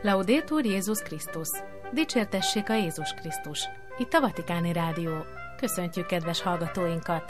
Laudetur Jézus Krisztus! Dicsértessék a Jézus Krisztus! Itt a Vatikáni Rádió. Köszöntjük kedves hallgatóinkat!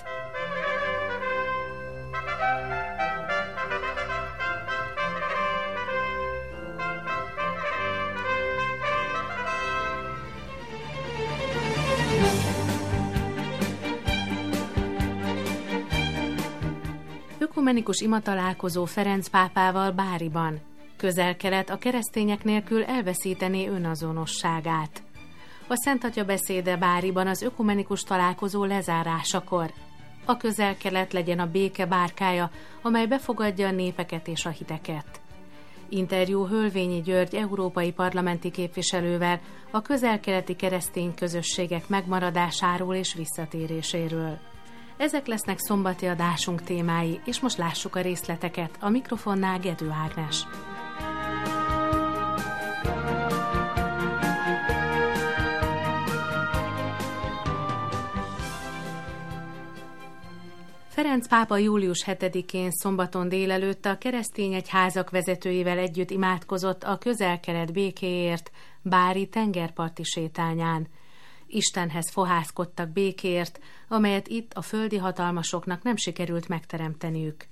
Ökumenikus imatalálkozó Ferenc pápával Báriban. Közel-Kelet a keresztények nélkül elveszítené önazonosságát. A Szent Atya beszéde Báriban az ökumenikus találkozó lezárásakor. A Közel-Kelet legyen a béke bárkája, amely befogadja a népeket és a hiteket. Interjú Hölvényi György európai parlamenti képviselővel a közel-keleti keresztény közösségek megmaradásáról és visszatéréséről. Ezek lesznek szombati adásunk témái, és most lássuk a részleteket. A mikrofonnál Gedő Ágnes. Ferenc pápa július 7-én szombaton délelőtt a keresztény egyházak vezetőivel együtt imádkozott a Közel-Kelet békéért Bári tengerparti sétányán. Istenhez fohászkodtak békéért, amelyet itt a földi hatalmasoknak nem sikerült megteremteniük.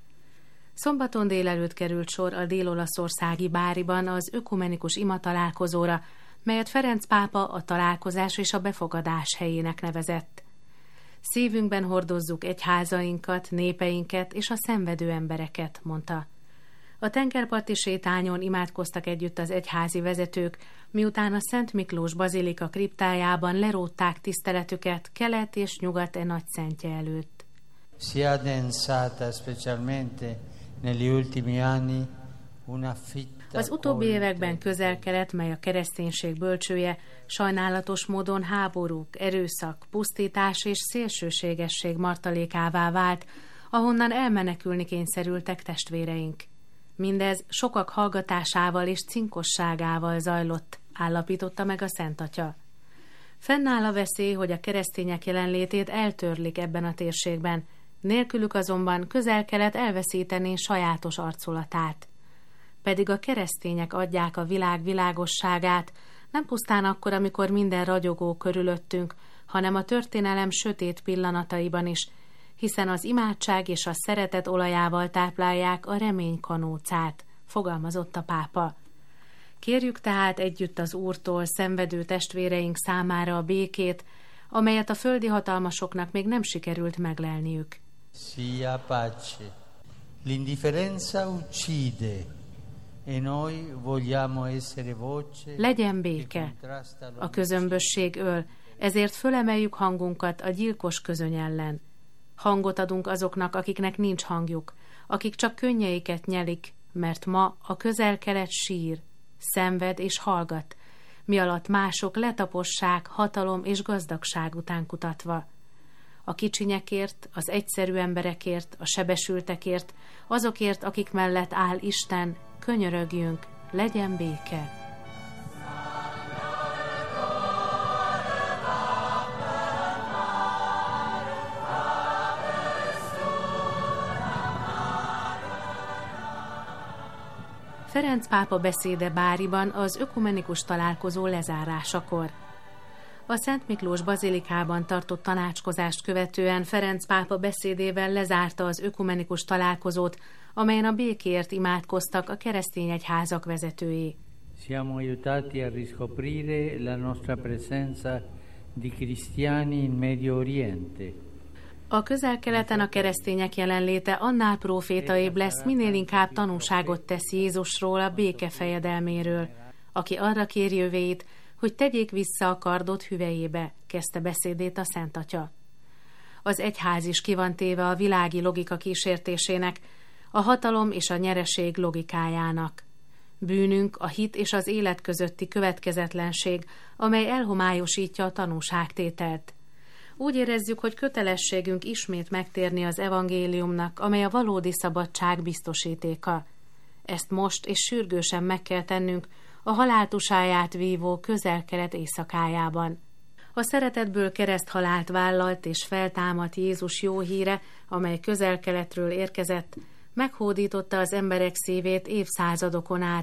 Szombaton délelőtt került sor a dél-olaszországi Báriban az ökumenikus imatalálkozóra, melyet Ferenc pápa a találkozás és a befogadás helyének nevezett. Szívünkben hordozzuk egyházainkat, népeinket és a szenvedő embereket, mondta. A tengerparti sétányon imádkoztak együtt az egyházi vezetők, miután a Szent Miklós bazilika kriptájában lerótták tiszteletüket kelet és nyugat nagyszentje előtt. Si è addensata specialmente negli ultimi anni una fitta. Az utóbbi években Közel-Kelet, mely a kereszténység bölcsője, sajnálatos módon háborúk, erőszak, pusztítás és szélsőségesség martalékává vált, ahonnan elmenekülni kényszerültek testvéreink. Mindez sokak hallgatásával és cinkosságával zajlott, állapította meg a Szent Atya. Fennáll a veszély, hogy a keresztények jelenlétét eltörlik ebben a térségben, nélkülük azonban Közel-Kelet elveszítené sajátos arculatát. Pedig a keresztények adják a világ világosságát, nem pusztán akkor, amikor minden ragyogó körülöttünk, hanem a történelem sötét pillanataiban is, hiszen az imádság és a szeretet olajával táplálják a remény kanócát, fogalmazott a pápa. Kérjük tehát együtt az Úrtól szenvedő testvéreink számára a békét, amelyet a földi hatalmasoknak még nem sikerült meglelniük. Sia pace. L'indifferenza uccide. E noi vogliamo essere voce. Legyen béke. A közömbösség öl, ezért fölemeljük hangunkat a gyilkos közöny ellen. Hangot adunk azoknak, akiknek nincs hangjuk, akik csak könnyeiket nyelik, mert ma a Közel-Kelet sír, szenved és hallgat, mi alatt mások letapossák hatalom és gazdagság után kutatva. A kicsinyekért, az egyszerű emberekért, a sebesültekért, azokért, akik mellett áll Isten, könyörögjünk, legyen béke. Ferenc pápa beszéde Báriban az ökumenikus találkozó lezárásakor. A Szent Miklós bazilikában tartott tanácskozást követően Ferenc pápa beszédével lezárta az ökumenikus találkozót, amelyen a békéért imádkoztak a keresztény egyházak vezetői. Siamo aiutati a riscoprire la nostra presenza di cristiani in Medio Oriente. A Közel-Keleten a keresztények jelenléte annál profétaibb lesz, minél inkább tanúságot tesz Jézusról, a béke fejedelméről, aki arra kéri övéit, hogy tegyék vissza a kardot hüvelyébe, kezdte beszédét a Szent Atya. Az egyház is ki van téve a világi logika kísértésének, a hatalom és a nyereség logikájának. Bűnünk a hit és az élet közötti következetlenség, amely elhomályosítja a tanúságtételt. Úgy érezzük, hogy kötelességünk ismét megtérni az evangéliumnak, amely a valódi szabadság biztosítéka. Ezt most és sürgősen meg kell tennünk a haláltusáját vívó Közel-Kelet éjszakájában. A szeretetből kereszthalált vállalt és feltámadt Jézus jó híre, amely Közel-Keletről érkezett, meghódította az emberek szívét évszázadokon át,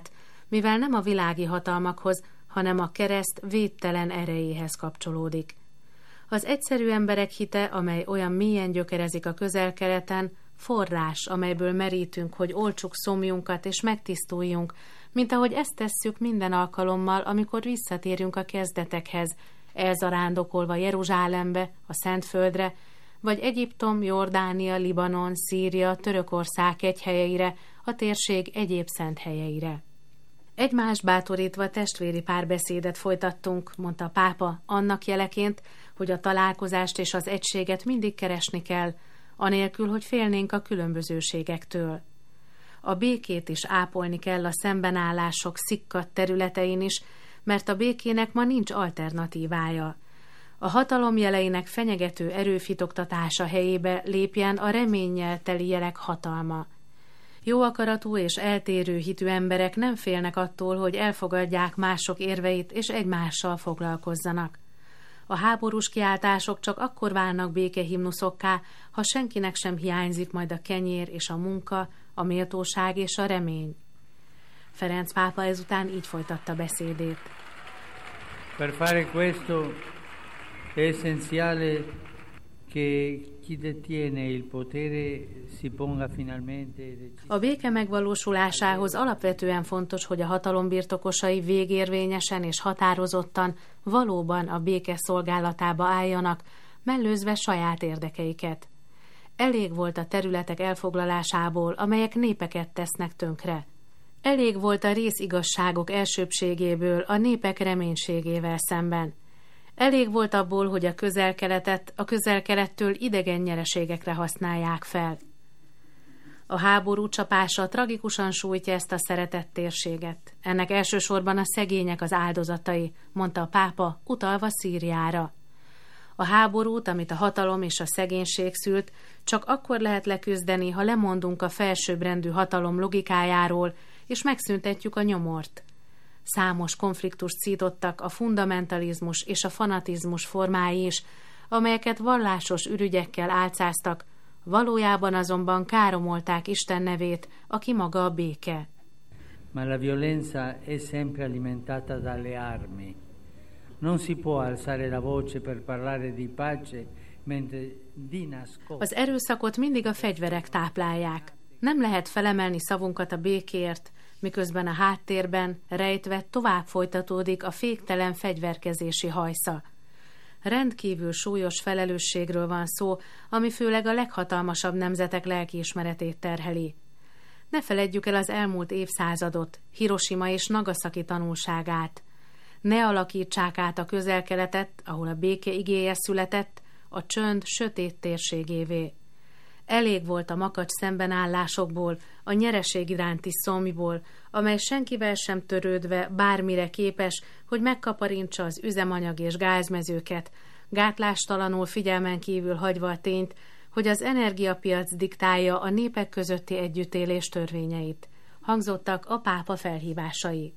mivel nem a világi hatalmakhoz, hanem a kereszt védtelen erejéhez kapcsolódik. Az egyszerű emberek hite, amely olyan mélyen gyökerezik a Közel-Keleten, forrás, amelyből merítünk, hogy oltsuk szomjunkat és megtisztuljunk, mint ahogy ezt tesszük minden alkalommal, amikor visszatérünk a kezdetekhez, elzarándokolva Jeruzsálembe, a Szentföldre, vagy Egyiptom, Jordánia, Libanon, Szíria, Törökország kegyhelyeire, a térség egyéb szent helyeire. Egymást bátorítva testvéri párbeszédet folytattunk, mondta a pápa, annak jeleként, hogy a találkozást és az egységet mindig keresni kell, anélkül, hogy félnénk a különbözőségektől. A békét is ápolni kell a szembenállások szikkadt területein is, mert a békének ma nincs alternatívája. A hatalom jeleinek fenyegető erőfitoktatása helyébe lépjen a reménnyel teli jelek hatalma. Jó akaratú és eltérő hitű emberek nem félnek attól, hogy elfogadják mások érveit és egymással foglalkozzanak. A háborús kiáltások csak akkor válnak békehimnuszokká, ha senkinek sem hiányzik majd a kenyér és a munka, a méltóság és a remény. Ferenc pápa ezután így folytatta beszédét. Per fare questo è essenziale che chi detiene il potere si ponga finalmente. A béke megvalósulásához alapvetően fontos, hogy a hatalom birtokosai végérvényesen és határozottan valóban a béke szolgálatába álljanak, mellőzve saját érdekeiket. Elég volt a területek elfoglalásából, amelyek népeket tesznek tönkre. Elég volt a részigazságok elsőbbségéből a népek reménységével szemben. Elég volt abból, hogy a Közel-Keletet a Közel-Kelettől idegen nyereségekre használják fel. A háború csapása tragikusan sújtja ezt a szeretett térséget. Ennek elsősorban a szegények az áldozatai, mondta a pápa, utalva Szíriára. A háborút, amit a hatalom és a szegénység szült, csak akkor lehet leküzdeni, ha lemondunk a felsőbbrendű hatalom logikájáról, és megszüntetjük a nyomort. Számos konfliktust szítottak a fundamentalizmus és a fanatizmus formái is, amelyeket vallásos ürügyekkel álcáztak, valójában azonban káromolták Isten nevét, aki maga a béke. Ma la violenza è sempre alimentata dalle armi. Non si può alzare la voce per parlare di pace, mentre di nascosto. Az erőszakot mindig a fegyverek táplálják. Nem lehet felemelni szavunkat a békért, miközben a háttérben rejtve tovább folytatódik a féktelen fegyverkezési hajsza. Rendkívül súlyos felelősségről van szó, ami főleg a leghatalmasabb nemzetek lelkiismeretét terheli. Ne feledjük el az elmúlt évszázadot, Hiroshima és Nagasaki tanulságát. Ne alakítsák át a Közel-Keletet, ahol a béke igéje született, a csönd sötét térségévé. Elég volt a makacs szembenállásokból, a nyereség iránti szomjból, amely senkivel sem törődve bármire képes, hogy megkaparintsa az üzemanyag és gázmezőket, gátlástalanul figyelmen kívül hagyva a tényt, hogy az energiapiac diktálja a népek közötti együttélés törvényeit. Hangzottak a pápa felhívásai.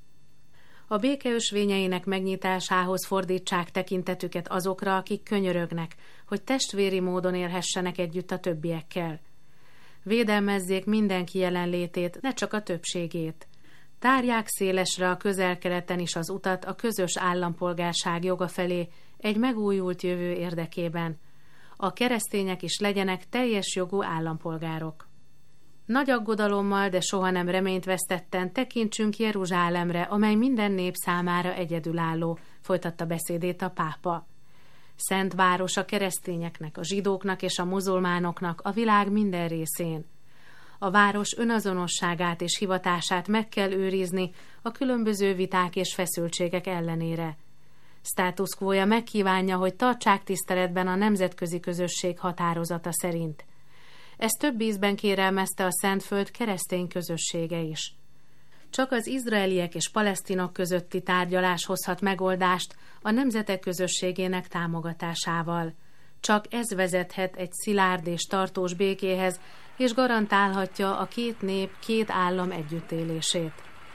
A béke ösvényeinek megnyitásához fordítsák tekintetüket azokra, akik könyörögnek, hogy testvéri módon élhessenek együtt a többiekkel. Védelmezzék mindenki jelenlétét, ne csak a többségét. Tárják szélesre a Közel-Keleten is az utat a közös állampolgárság joga felé egy megújult jövő érdekében. A keresztények is legyenek teljes jogú állampolgárok. Nagy aggodalommal, de soha nem reményt vesztetten tekintsünk Jeruzsálemre, amely minden nép számára egyedülálló, folytatta beszédét a pápa. Szent város a keresztényeknek, a zsidóknak és a muzulmánoknak a világ minden részén. A város önazonosságát és hivatását meg kell őrizni a különböző viták és feszültségek ellenére. Status quo-ja megkívánja, hogy tartsák tiszteletben a nemzetközi közösség határozata szerint. Ezt több ízben kérelmezte a Szentföld keresztény közössége is. Csak az izraeliek és palesztinok közötti tárgyalás hozhat megoldást a nemzetek közösségének támogatásával. Csak ez vezethet egy szilárd és tartós békéhez, és garantálhatja a két nép, két állam együttélését.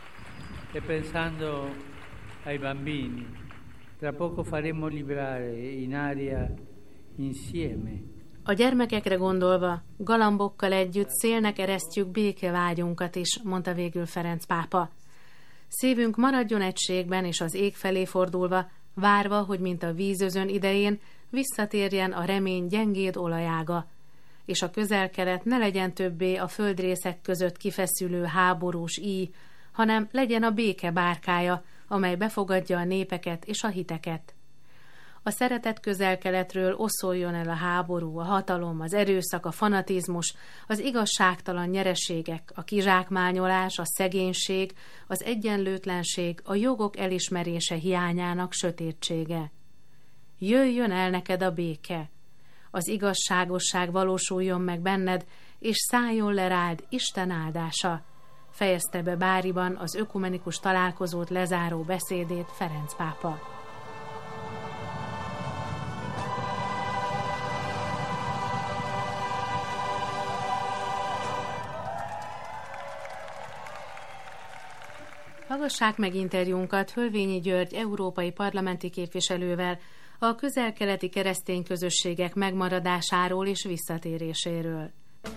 E pensando ai bambini, tra poco faremo librare in aria insieme. A gyermekekre gondolva, galambokkal együtt szélnek eresztjük békevágyunkat is, mondta végül Ferenc pápa. Szívünk maradjon egységben és az ég felé fordulva, várva, hogy mint a vízözön idején visszatérjen a remény gyengéd olajága, és a Közel-Kelet ne legyen többé a földrészek között kifeszülő háborús íj, hanem legyen a béke bárkája, amely befogadja a népeket és a hiteket. A szeretett Közel-Keletről oszoljon el a háború, a hatalom, az erőszak, a fanatizmus, az igazságtalan nyereségek, a kizsákmányolás, a szegénység, az egyenlőtlenség, a jogok elismerése hiányának sötétsége. Jöjjön el neked a béke, az igazságosság valósuljon meg benned, és szálljon le rád Isten áldása, fejezte be Báriban az ökumenikus találkozót lezáró beszédét Ferenc pápa. Hallgassák meg interjúnkat Hölvényi György európai parlamenti képviselővel a közel-keleti keresztény közösségek megmaradásáról és visszatéréséről.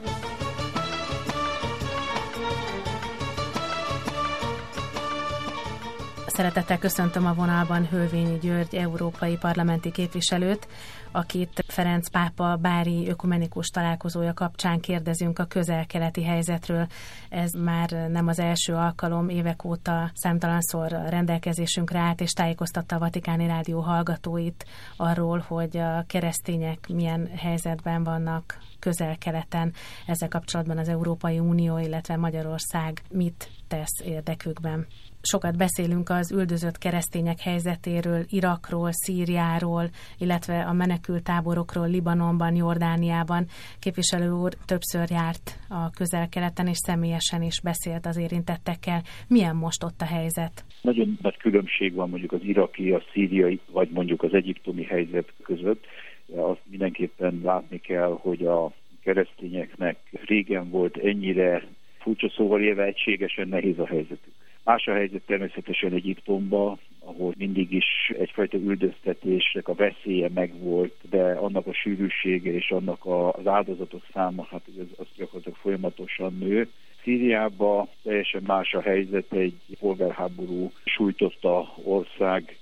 Szeretettel köszöntöm a vonalban Hölvényi György európai parlamenti képviselőt, akit Ferenc pápa bári ökumenikus találkozója kapcsán kérdezünk a közel-keleti helyzetről. Ez már nem az első alkalom, évek óta számtalanszor rendelkezésünkre állt, és tájékoztatta a Vatikáni Rádió hallgatóit arról, hogy a keresztények milyen helyzetben vannak közel-keleten. Ezzel kapcsolatban az Európai Unió, illetve Magyarország mit tesz érdekükben. Sokat beszélünk az üldözött keresztények helyzetéről, Irakról, Szíriáról, illetve a menekülttáborokról Libanonban, Jordániában. Képviselő úr többször járt a közel-keleten, és személyesen is beszélt az érintettekkel. Milyen most ott a helyzet? Nagyon nagy különbség van mondjuk az iraki, a szíriai, vagy mondjuk az egyiptomi helyzet között. Azt mindenképpen látni kell, hogy a keresztényeknek régen volt ennyire, furcsa szóval élve, egységesen nehéz a helyzetük. Más a helyzet természetesen Egyiptomban, ahol mindig is egyfajta üldöztetésnek a veszélye megvolt, de annak a sűrűsége és annak az áldozatok száma, hát az gyakorlatilag folyamatosan nő. Szíriában teljesen más a helyzet, egy polgárháború sújtotta ország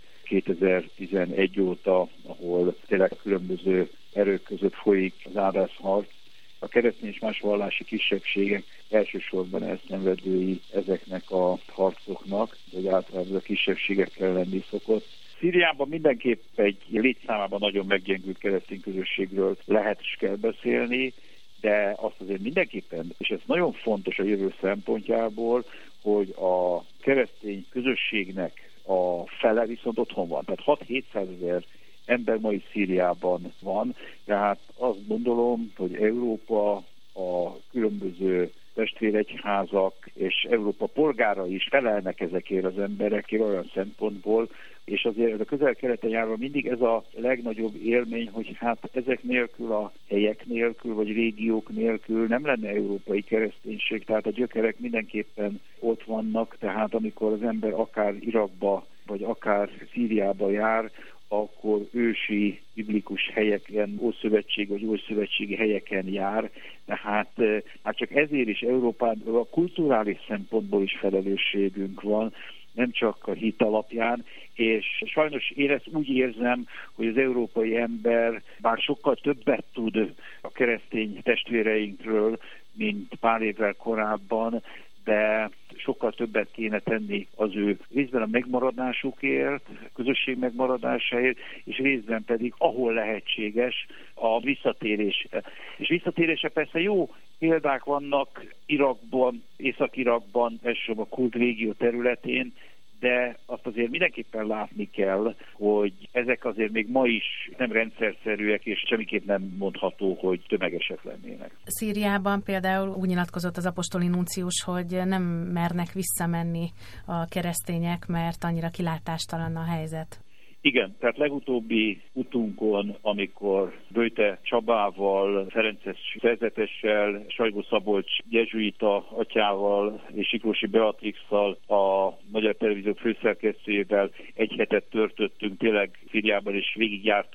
2011 óta, ahol tényleg különböző erők között folyik az ádászharc. A keresztény és más vallási kisebbségek elsősorban elszenvedői ezeknek a harcoknak, hogy általában a kisebbségekkel lenni szokott. Szíriában mindenképp egy létszámában nagyon meggyengült keresztény közösségről lehet és kell beszélni, de azt azért mindenképpen, és ez nagyon fontos a jövő szempontjából, hogy a keresztény közösségnek a fele viszont otthon van. Tehát 6-700 ezer ember ma is Szíriában van, tehát azt gondolom, hogy Európa, a különböző testvéregyházak és Európa polgárai is felelnek ezekért az emberekért olyan szempontból, és azért a közel-keleten járva mindig ez a legnagyobb élmény, hogy hát ezek nélkül, a helyek nélkül, vagy régiók nélkül nem lenne európai kereszténység, tehát a gyökerek mindenképpen ott vannak, tehát amikor az ember akár Irakba, vagy akár Szíriába jár, akkor ősi, biblikus helyeken, ószövetség vagy ószövetségi helyeken jár, tehát már csak ezért is Európában a kulturális szempontból is felelősségünk van, nem csak a hit alapján, és sajnos én ezt úgy érzem, hogy az európai ember bár sokkal többet tud a keresztény testvéreinkről, mint pár évvel korábban, de sokkal többet kéne tenni az ő részben a megmaradásukért, a közösség megmaradásáért, és részben pedig, ahol lehetséges, a visszatérésre. És visszatérése persze jó példák vannak Irakban, Észak-Irakban, elsősorban a kurd régió területén, de azt azért mindenképpen látni kell, hogy ezek azért még ma is nem rendszerszerűek, és semmiképp nem mondható, hogy tömegesek lennének. Szíriában például úgy nyilatkozott az apostoli nuncius, hogy nem mernek visszamenni a keresztények, mert annyira kilátástalan a helyzet. Igen, tehát legutóbbi utunkon, amikor Böjte Csabával, Ferences szerzetessel, Sajgó Szabolcs jezsuita atyával és Siklósi Beatrixszal, a Magyar Televízió főszerkesztőjével egy hetet töltöttünk tényleg Szíriában, és végigjártuk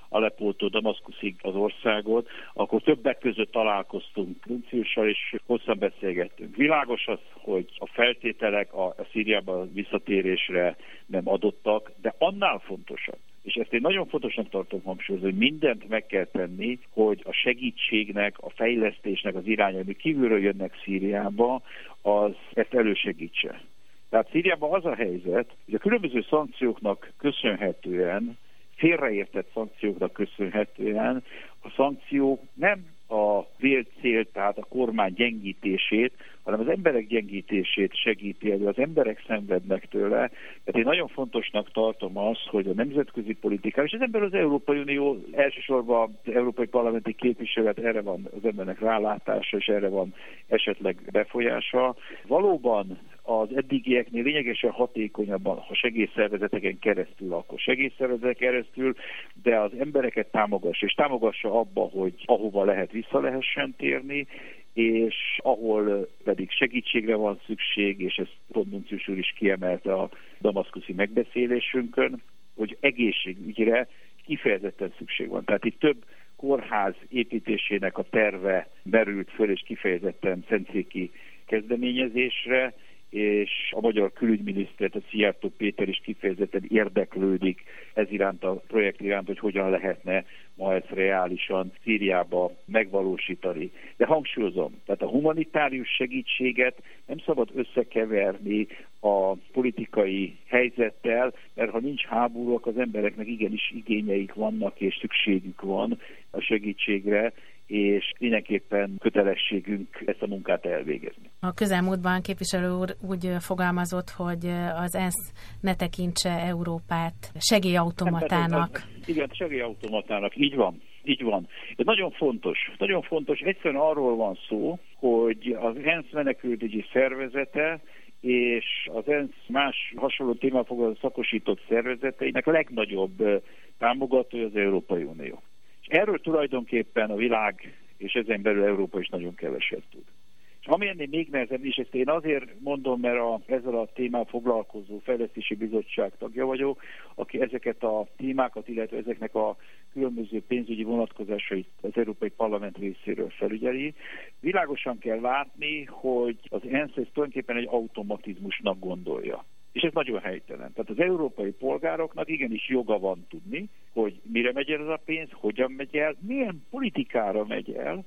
Aleppótól Damaszkuszig az országot, akkor többek között találkoztunk Nunciussal, és hosszan beszélgettünk. Világos az, hogy a feltételek a Szíriában visszatérésre nem adottak, de annál fontosabb, és ezt én nagyon fontosnak tartom hangsúlyozni, hogy mindent meg kell tenni, hogy a segítségnek, a fejlesztésnek az irányai, ami kívülről jönnek Szíriába, az ezt elősegítse. Tehát Szíriában az a helyzet, hogy a különböző szankcióknak köszönhetően, félreértett szankcióknak köszönhetően a szankciók nem a vélt cél, tehát a kormány gyengítését, hanem az emberek gyengítését segíti elő, az emberek szenvednek tőle. Tehát én nagyon fontosnak tartom azt, hogy a nemzetközi politikán, és ezen belül az Európai Unió, elsősorban az Európai Parlamenti képviselet, erre van az embernek rálátása, és erre van esetleg befolyása. Valóban az eddigieknél lényegesen hatékonyabban, ha segélyszervezeteken keresztül, akkor segélyszervezeteken keresztül, de az embereket támogassa, és támogassa abba, hogy ahova lehet vissza lehessen térni, és ahol pedig segítségre van szükség, és ezt Nuncius úr is kiemelte a damaszkuszi megbeszélésünkön, hogy egészségügyre kifejezetten szükség van. Tehát itt több kórház építésének a terve merült föl, és kifejezetten szentszéki kezdeményezésre, és a magyar külügyminiszter, a Szijjártó Péter is kifejezetten érdeklődik ez iránt a projekt iránt, hogy hogyan lehetne ma ezt reálisan Szíriába megvalósítani. De hangsúlyozom, tehát a humanitárius segítséget nem szabad összekeverni a politikai helyzettel, mert ha nincs háború, akkor az embereknek igenis igényeik vannak, és szükségük van a segítségre, és mindenképpen kötelességünk ezt a munkát elvégezni. A közelmúltban képviselő úr úgy fogalmazott, hogy az ENSZ ne tekintse Európát segélyautomatának. Igen, segélyautomatának, így van. Így van. Ez nagyon fontos. Egyszerűen arról van szó, hogy az ENSZ menekültügyi szervezete és az ENSZ más hasonló témával foglalkozó szakosított szervezeteinek legnagyobb támogatója az Európai Unió. Erről tulajdonképpen a világ, és ezen belül Európa is nagyon keveset tud. És ami ennél még nehezebb is, ezt én azért mondom, mert ezzel a témával foglalkozó Fejlesztési Bizottság tagja vagyok, aki ezeket a témákat, illetve ezeknek a különböző pénzügyi vonatkozásait az Európai Parlament részéről felügyeli. Világosan kell látni, hogy az ENSZ ezt tulajdonképpen egy automatizmusnak gondolja. És ez nagyon helytelen. Tehát az európai polgároknak igenis joga van tudni, hogy mire megy el ez a pénz, hogyan megy el, milyen politikára megy el,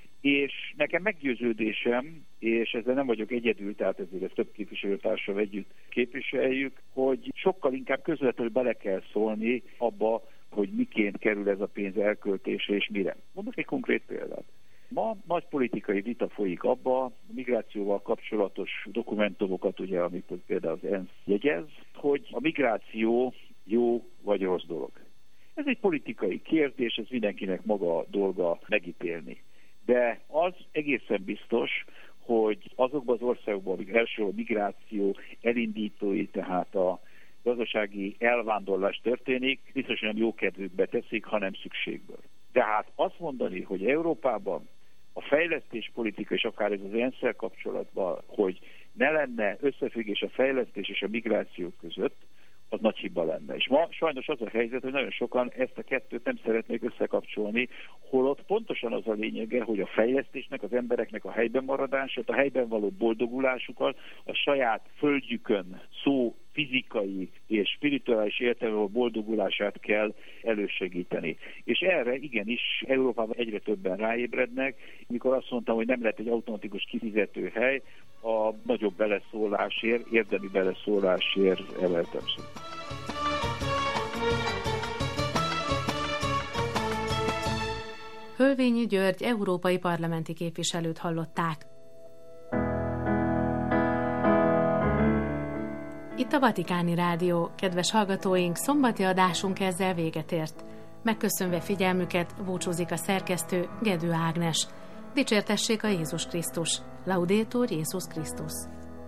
és nekem meggyőződésem, és ezzel nem vagyok egyedül, tehát ezért ezt több képviselőtársal együtt képviseljük, hogy sokkal inkább közvetlenül bele kell szólni abba, hogy miként kerül ez a pénz elköltésre, és mire. Mondok egy konkrét példát. Ma nagy politikai vita folyik abba, a migrációval kapcsolatos dokumentumokat, ugye, amit például az ENSZ jegyez, hogy a migráció jó vagy rossz dolog. Ez egy politikai kérdés, ez mindenkinek maga a dolga megítélni. De az egészen biztos, hogy azokban az országokban, amik első a migráció elindítói, tehát a gazdasági elvándorlás történik, biztosan nem jókedvükbe teszik, hanem szükségből. Tehát azt mondani, hogy Európában a fejlesztéspolitika, és akár ez az ENSZ-szel kapcsolatban, hogy ne lenne összefüggés a fejlesztés és a migráció között, az nagy hiba lenne. És ma sajnos az a helyzet, hogy nagyon sokan ezt a kettőt nem szeretnék összekapcsolni, holott pontosan az a lényege, hogy a fejlesztésnek, az embereknek a helyben maradását, a helyben való boldogulásukat, a saját földjükön szó fizikai és spirituális értelemben boldogulását kell elősegíteni. És erre igenis Európában egyre többen ráébrednek, mikor azt mondtam, hogy nem lehet egy automatikus kifizető hely, a nagyobb beleszólásért, érdemi beleszólásért emeltem szó. Hölvényi György európai parlamenti képviselőt hallották. Itt a Vatikáni Rádió. Kedves hallgatóink, szombati adásunk ezzel véget ért. Megköszönve figyelmüket búcsúzik a szerkesztő, Gedő Ágnes. Dicsértessék a Jézus Krisztus. Laudetur Jézus Krisztus.